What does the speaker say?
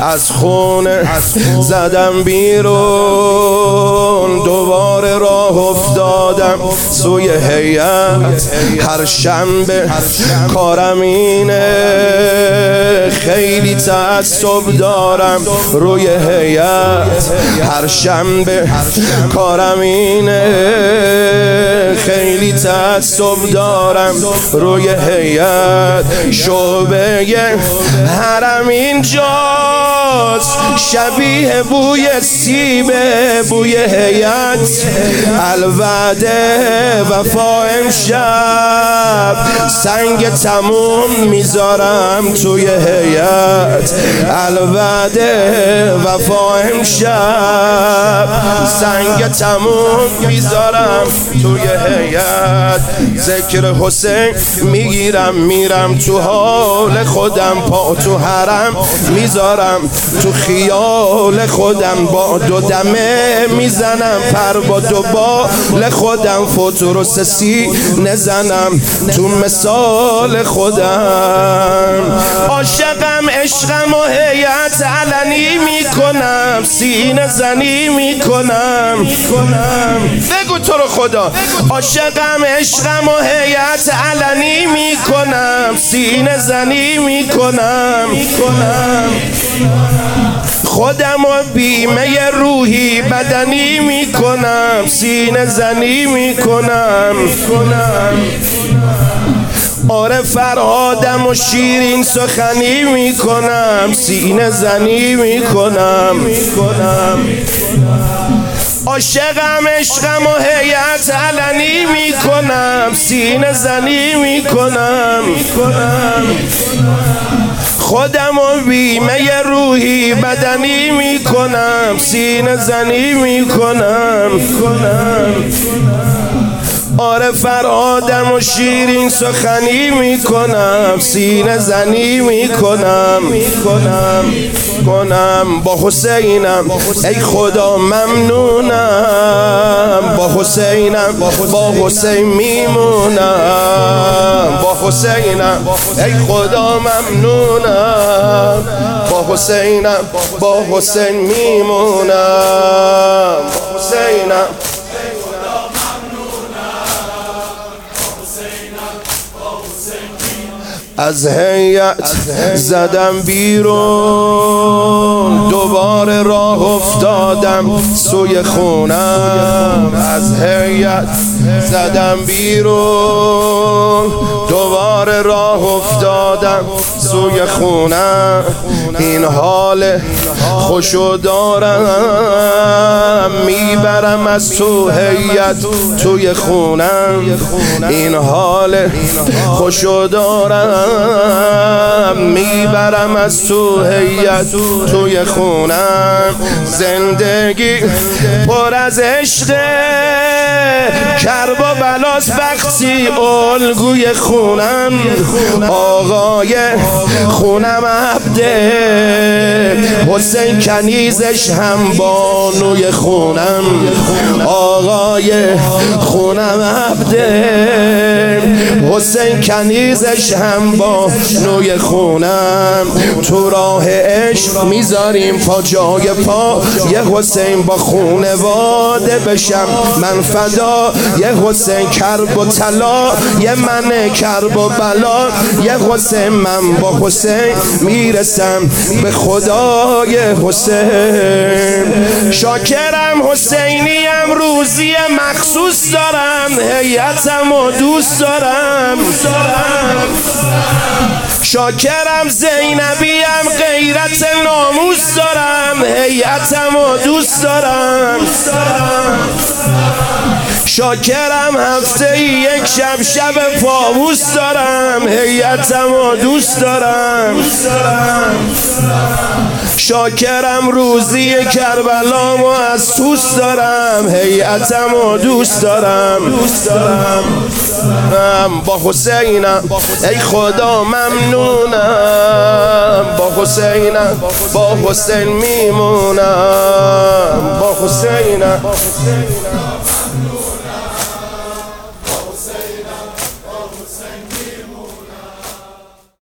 از خونه زدم بیرون، دوباره راه افتادم سوی هیئت. هر شنبه کارم اینه، خیلی تعصب دارم روی هیئت. هر شنبه کارم اینه، خیلی تعصب دارم روی هیئت. شعبه حرم اینجاست، شبیه بوی سیبه بوی هیئت. الوعده وفا امشب، سنگ تموم میذارم توی هیئت. الوعده وفا امشب، سنگ تموم میذارم توی هیئت. ذکر حسین میگیرم میرم تو حال خودم، پا تو حرم میذارم تو خیال خودم. با دو دمه میزنم پر با دو بال خودم، فوتور و سسی نزنم تو مثال خودم. عاشقم عشقم و هیئت علنی میکنم، سینه زنی میکنم. بگو تو رو خدا. عاشقم عشقم و هیئت علنی میکنم، سینه زنی میکنم. خودم و بیمه روحی بدنی میکنم، سینه زنی میکنم. آره فرهادم و شیرین سخنی میکنم، سینه زنی میکنم. عاشقم عشقم و هیئت علنی میکنم، سینه زنی میکنم. خودم و بیمه روحی بدنی میکنم، سینه زنی میکنم. آره فرهادم و شیرین سخنی میکنم، سینه زنی میکنم. با حسینم ای خدا ممنونم، با حسینم با حسین میمونم. با حسینم ای خدا ممنونم، با حسینم با حسین میمونم. با حسینم از هیئت زدم بیرون، دوباره راه افتادم سوی خونم. از هیئت زدم بیرون، دوباره راه افتادم سوی خونم. این حال خوشو دارم، میبرم از تو هیئت توی خونم. این حال خوشو دارم، میبرم از تو هیئت توی خونم. زندگی پر از عشق، کرب و بلاس وقتی الگوی خونم. آقای خونم عبده، حسین کنیزش هم بانوی خونم. آقای خونم عبده، حسین کنیزش هم بانوی خونم. تو راه عشق میذاریم پا جای پا، یه حسین با خونواده بشم من فدا. یه حسین کرب و طلا، یه من کرب و بلا. یه حسین من با حسین میرسم به خدای حسین. شاکرم حسینیم روزی مخصوص دارم، هیئتم و دوست دارم. شاکرم زینبیم غیرت ناموس دارم، هیئتم و دوست دارم. شاکرم هفته یک شب شب پابوس دارم، هیئتم و دوست دارم. شاکرم روزی کربلام و از توس دارم، هیئتم و دوست دارم. با حسینم ای خدا ممنونم، با حسینم با حسین میمونم. با حسینم